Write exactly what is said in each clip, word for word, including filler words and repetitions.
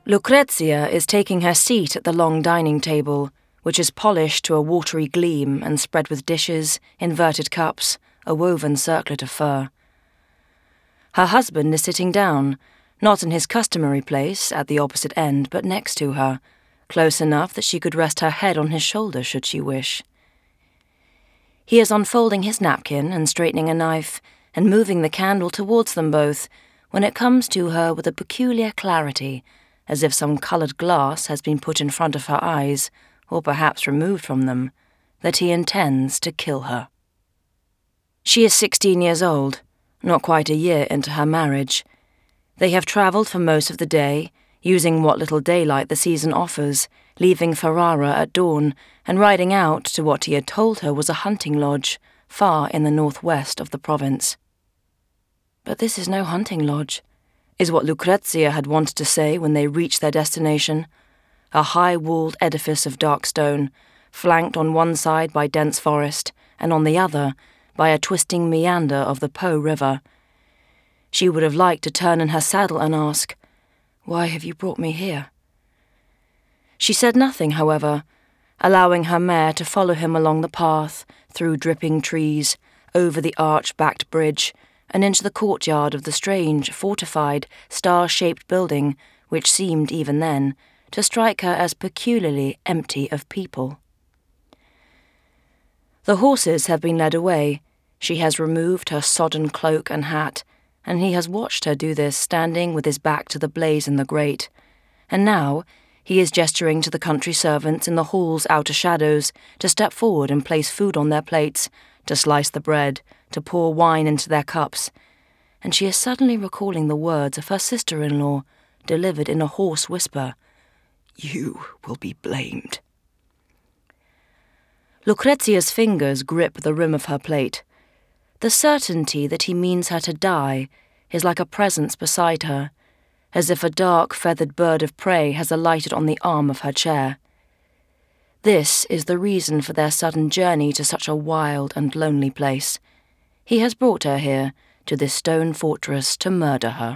Lucrezia is taking her seat at the long dining table, which is polished to a watery gleam and spread with dishes, inverted cups, a woven circlet of fur. Her husband is sitting down, not in his customary place at the opposite end, but next to her, close enough that she could rest her head on his shoulder should she wish. He is unfolding his napkin and straightening a knife and moving the candle towards them both when it comes to her with a peculiar clarity, as if some coloured glass has been put in front of her eyes, or perhaps removed from them, that he intends to kill her. She is sixteen years old, not quite a year into her marriage. They have travelled for most of the day, using what little daylight the season offers, leaving Ferrara at dawn and riding out to what he had told her was a hunting lodge, far in the northwest of the province. But this is no hunting lodge, is what Lucrezia had wanted to say when they reached their destination, a high-walled edifice of dark stone, flanked on one side by dense forest, and on the other by a twisting meander of the Po River. She would have liked to turn in her saddle and ask, "Why have you brought me here?" She said nothing, however, allowing her mare to follow him along the path, through dripping trees, over the arch-backed bridge, and into the courtyard of the strange, fortified, star-shaped building which seemed, even then, to strike her as peculiarly empty of people. The horses have been led away. She has removed her sodden cloak and hat, and he has watched her do this standing with his back to the blaze in the grate, and now he is gesturing to the country servants in the hall's outer shadows to step forward and place food on their plates, to slice the bread, to pour wine into their cups, and she is suddenly recalling the words of her sister-in-law, delivered in a hoarse whisper, "You will be blamed." Lucrezia's fingers grip the rim of her plate. The certainty that he means her to die is like a presence beside her, as if a dark feathered bird of prey has alighted on the arm of her chair. This is the reason for their sudden journey to such a wild and lonely place. He has brought her here, to this stone fortress, to murder her.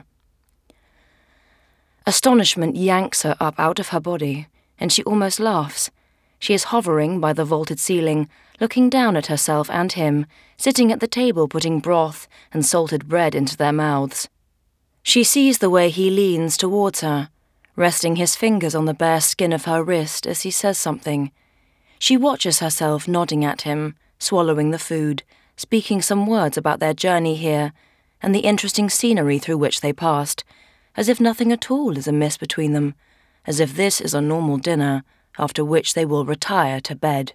Astonishment yanks her up out of her body, and she almost laughs. She is hovering by the vaulted ceiling, looking down at herself and him, sitting at the table putting broth and salted bread into their mouths. She sees the way he leans towards her, resting his fingers on the bare skin of her wrist as he says something. She watches herself nodding at him, swallowing the food, speaking some words about their journey here and the interesting scenery through which they passed, as if nothing at all is amiss between them, as if this is a normal dinner, after which they will retire to bed.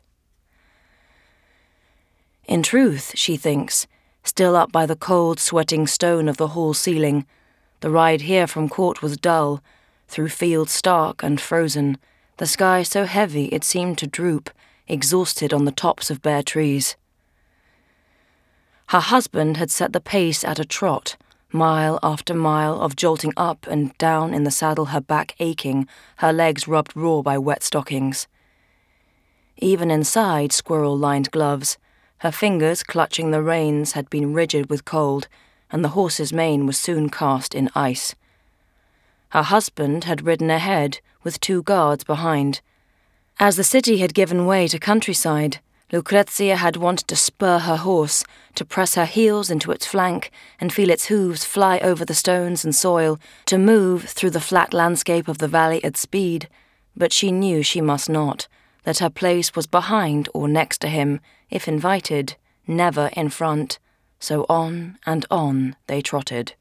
In truth, she thinks, still up by the cold, sweating stone of the hall ceiling, the ride here from court was dull, through fields stark and frozen, the sky so heavy it seemed to droop, exhausted on the tops of bare trees. Her husband had set the pace at a trot, mile after mile of jolting up and down in the saddle, her back aching, her legs rubbed raw by wet stockings. Even inside squirrel-lined gloves, her fingers clutching the reins had been rigid with cold, and the horse's mane was soon cast in ice. Her husband had ridden ahead, with two guards behind. As the city had given way to countryside, Lucrezia had wanted to spur her horse, to press her heels into its flank and feel its hooves fly over the stones and soil, to move through the flat landscape of the valley at speed, but she knew she must not, that her place was behind or next to him, if invited, never in front, so on and on they trotted.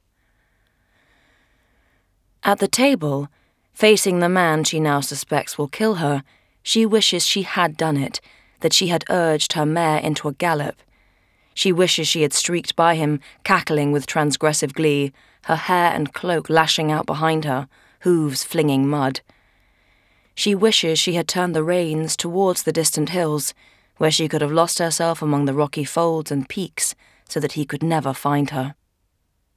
At the table, facing the man she now suspects will kill her, she wishes she had done it, that she had urged her mare into a gallop. She wishes she had streaked by him, cackling with transgressive glee, her hair and cloak lashing out behind her, hooves flinging mud. She wishes she had turned the reins towards the distant hills, where she could have lost herself among the rocky folds and peaks so that he could never find her.